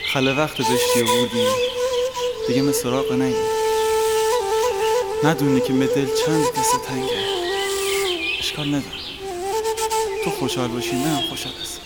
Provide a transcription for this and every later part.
خله وقت داشتی و بودی دیگه من سراغ نگی، ندونی که به دل چند قصه تنگه. اشکال نداره، تو خوشحال باشی منم خوشحال هستم.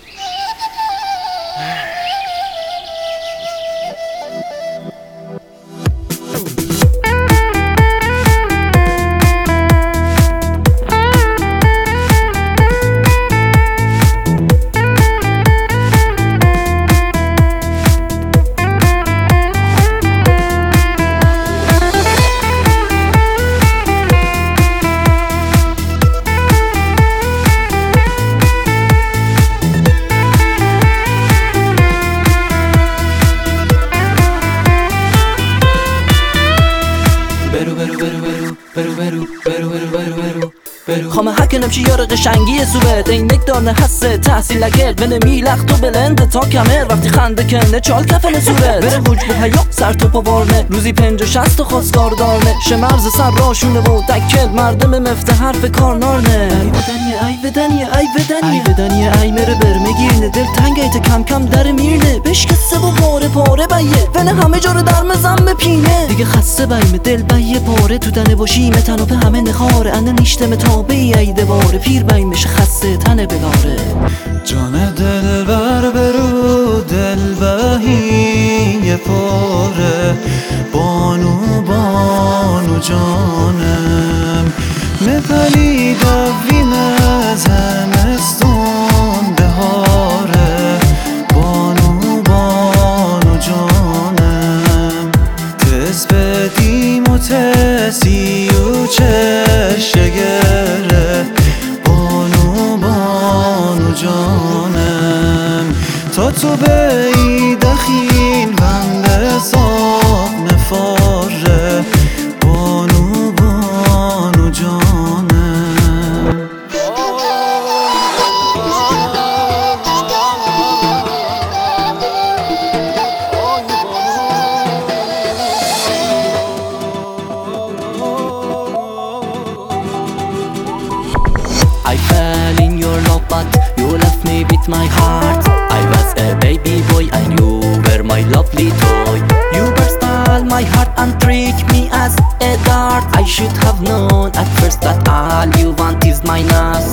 خامه هکنم چی یار قشنگی سوبت اینک دارنه حسه تحصیل لگل بله میلخت و بلند تا کمر وقتی خنده کنه چال کفن صورت بره حجب حیا سر تو پا بارنه روزی 50-60 خواستگار دارنه شمرز سر راشونه و دکل مردم مفته حرف کار نارنه ای بدنیه ای مره برمگیرنه دل تنگ ایت کم کم در میرنه بشکسته و پاره بیه ونه همه جا رو در مزم بپینه دیگه خسته بیم دل بیه پاره تو دنه باشیم تنو به همه نخاره انه نیشتم تابه ای دواره پیر بیم میشه خسته تنه بگاره جان دل بر برو دل بهی پاره بانو جانم مپلی دوین زمستون بهاره بانو جانم تز بدیم و تزی و چشگره بانو جانم تا تو بی دخیل بند صاف نفاره بانو جانم I fell in your love but you left me with my heart I was a baby boy and you were my lovely toy You burst all my heart and trick me as a dart I should have known at first that all you want is my nose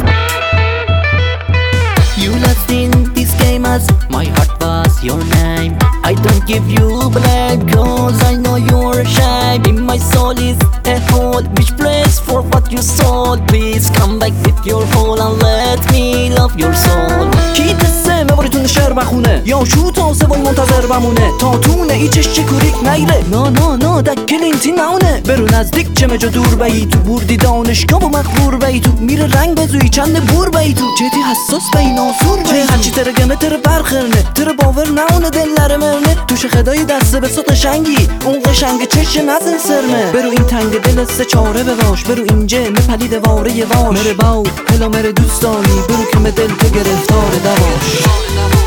You lost in this game as my heart was your name I don't give you blame cause I know you're ashamed In my soul is a hole which prays for what you sold Please come back with your hole and let me love your soul کی تسه مواریتون شعر بخونه یا شو تا سوال منتظر بمونه تا تونه ای چشچه کوریک نیره نه دکل اینتی نونه برو نزدیک چه مجا دور بایی تو بردی دانشگاه و مخبور بایی تو میره رنگ بزوی چند بور بایی تو جدی حساس بایی ناسور بایی هرچی تره گمه تره برخرنه تره باور نونه دل مرنه توش خدای دسته به صوت قشنگی اون قشنگ چش نزن سرمه برو این تنگ دل سه چاره بباش برو اینجا مپلید واره واش مره باو هلا مره دوست داری برو که دل تو گرفتار دواش